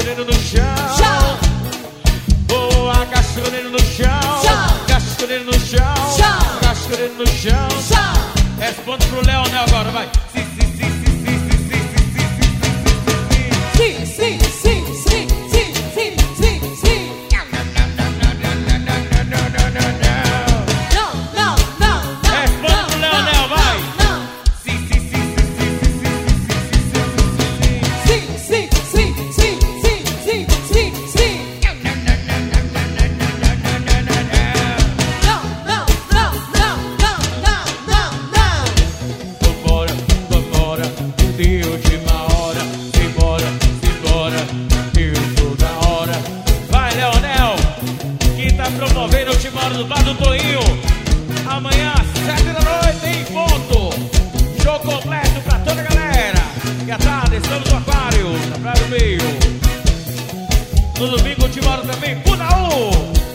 Cachoeiro no chão. Boa, cachoeiro no chão. Cachoeiro no chão. Cachoeiro no chão. Responde pro Leonel agora, vai. Sim, sim, sim, sim, sim, sim, sim, sim, sim, sim, sim, sim, sim, sim, sim. Responde pro Leonel, vai. Sim, sim, sim, sim, sim, sim, sim, sim, sim, sim, sim, sim. Vambora, de última hora. Simbora, eu sou da hora. Vai, Leonel, que tá promovendo o Timor do Bar do Toinho. Amanhã, 7 da noite, em ponto. Show completo pra toda a galera. E à tarde, estamos no Aquário, na Praia do Meio. No domingo, o Timor também, Punaú.